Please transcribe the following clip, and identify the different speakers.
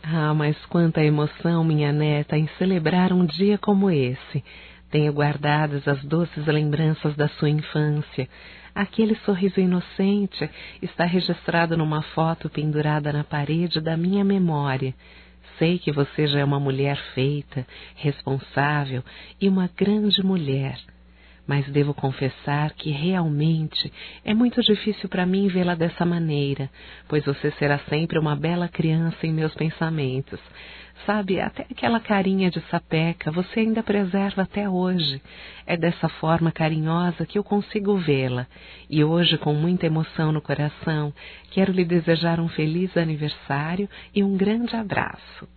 Speaker 1: Ah, mas quanta emoção, minha neta, em celebrar um dia como esse. Tenho guardadas as doces lembranças da sua infância. Aquele sorriso inocente está registrado numa foto pendurada na parede da minha memória. Sei que você já é uma mulher feita, responsável e uma grande mulher. Mas devo confessar que realmente é muito difícil para mim vê-la dessa maneira, pois você será sempre uma bela criança em meus pensamentos. Sabe, até aquela carinha de sapeca você ainda preserva até hoje. É dessa forma carinhosa que eu consigo vê-la. E hoje, com muita emoção no coração, quero lhe desejar um feliz aniversário e um grande abraço.